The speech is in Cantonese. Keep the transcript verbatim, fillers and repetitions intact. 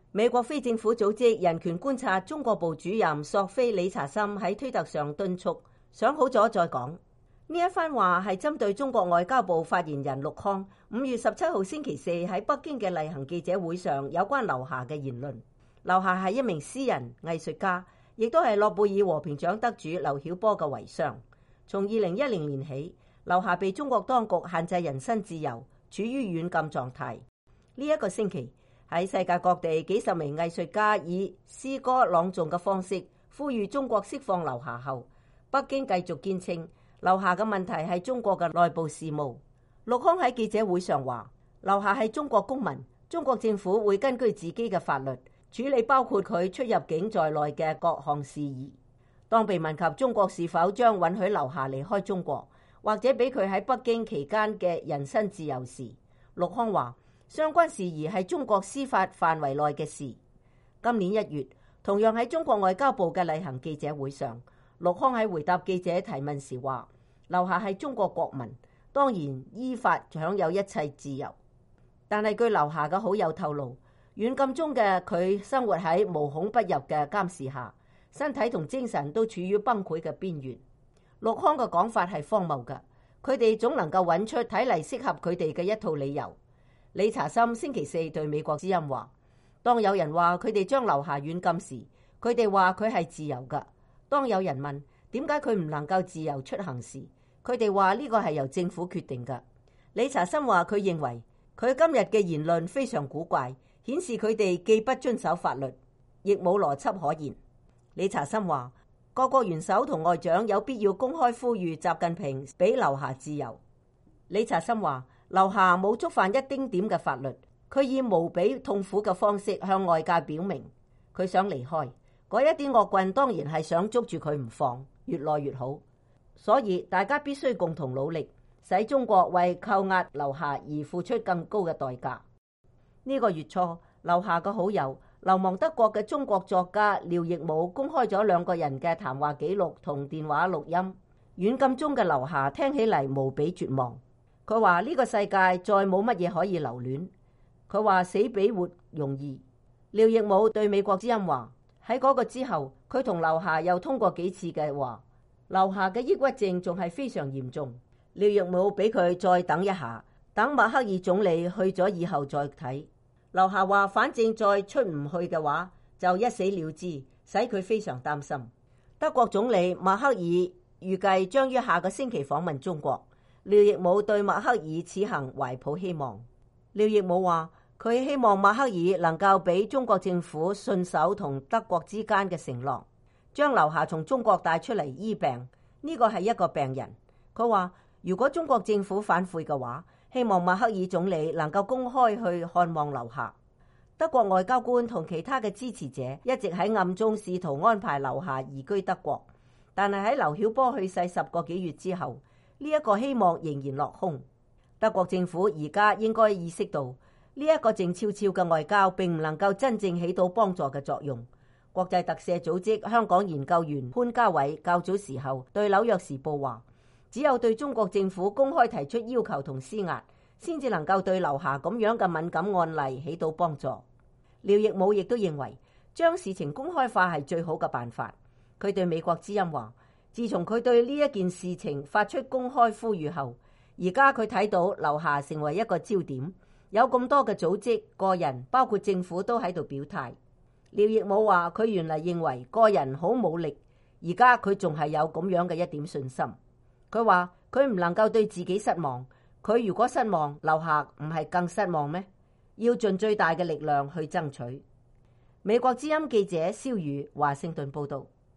美國非政府組織人權觀察中國部主任索菲理查森喺推特上敦促：想好咗再講。呢一番話係針對中國外交部發言人陸慷五月十七號星期四喺北京嘅例行記者會上有關劉霞嘅言論。劉霞係一名詩人、藝術家，亦都係諾貝爾和平獎得主劉曉波嘅遺孀。從二零一零年起，劉霞被中國當局限制人身自由，處於軟禁狀態。呢一個星期，喺世界各地幾十名藝術家以詩歌朗誦嘅方式呼籲中國釋放劉霞後，北京繼續堅稱劉霞嘅問題係中國嘅內部事務。陸慷喺記者會上話：劉霞係中國公民，中國政府會根據自己嘅法律處理包括佢出入境在內嘅各項事宜。當被問及中國是否將允許劉霞離開中國，或者俾佢喺北京期間嘅人身自由時，陸慷話：相關事宜係中國司法範圍內嘅事。今年一月，同樣喺中國外交部嘅例行記者會上，陸慷喺回答記者提問時話：劉霞係中國國民，當然依法享有一切自由。但係據劉霞嘅好友透露，軟禁中嘅佢生活喺無孔不入嘅監視下，身體同精神都處於崩潰嘅邊緣。陸慷嘅講法係荒謬嘅，佢哋總能夠揾出睇嚟適合佢哋嘅一套理由。理查森星期四對美國之音話：當有人話佢哋將劉霞軟禁時，佢哋話佢係自由㗎；當有人問點解佢唔能夠自由出行時，佢哋話呢個係由政府決定㗎。理查森話佢認為佢今日嘅言論非常古怪，顯示佢哋既不遵守法律，亦冇邏輯可言。理查森話各國元首同外長有必要公開呼籲習近平俾劉霞自由。理查森話劉霞冇觸犯一丁點嘅法律，佢以無比痛苦嘅方式向外界表明佢想離開。嗰一啲惡棍當然係想捉住佢唔放，越耐越好。所以大家必須共同努力，使中國為扣押劉霞而付出更高嘅代價。呢個月初，劉霞嘅好友流亡德國嘅中國作家廖亦武公開咗兩個人嘅談話記錄同電話錄音。軟禁中嘅劉霞聽起嚟無比絕望。佢話呢個世界再冇乜嘢可以留戀。佢話死比活容易。廖亦武對美國之音話：喺嗰個之後，佢同劉霞又通過幾次嘅話，劉霞嘅抑鬱症仲係非常嚴重。廖亦武俾佢再等一下，等默克爾總理去咗以後再睇。劉霞話：反正再出唔去嘅話，就一死了之，使佢非常擔心。德國總理默克爾預計將於下個星期訪問中國。廖亦武對默克爾此行懷抱希望。廖亦武話：佢希望默克爾能夠俾中國政府信守同德國之間嘅承諾，將劉霞從中國帶出嚟醫病。呢個係一個病人。佢話如果中國政府反悔嘅話，希望默克爾總理能夠公開去看望劉霞。德國外交官同其他嘅支持者一直喺暗中試圖安排劉霞移居德國，但係喺劉曉波去世十個幾月之後，呢一個希望仍然落空。德國政府而家應該意識到呢一個靜悄悄嘅外交並唔能夠真正起到幫助嘅作用。國際特赦組織香港研究員潘家偉較早時候對紐約時報話：只有對中國政府公開提出要求同施壓，先至能夠對劉霞咁樣嘅敏感案例起到幫助。廖亦武亦都認為將事情公開化係最好嘅辦法。佢對美國之音話：自從佢對呢一件事情發出公開呼籲後，而家佢睇到劉霞成為一個焦點，有咁多嘅組織、個人，包括政府都喺度表態。廖亦武話：佢原來認為個人好冇力，而家佢仲係有咁樣嘅一點信心。佢話佢唔能夠對自己失望，佢如果失望，劉霞唔係更失望咩？要盡最大嘅力量去爭取。美國之音記者蕭宇華盛頓報道。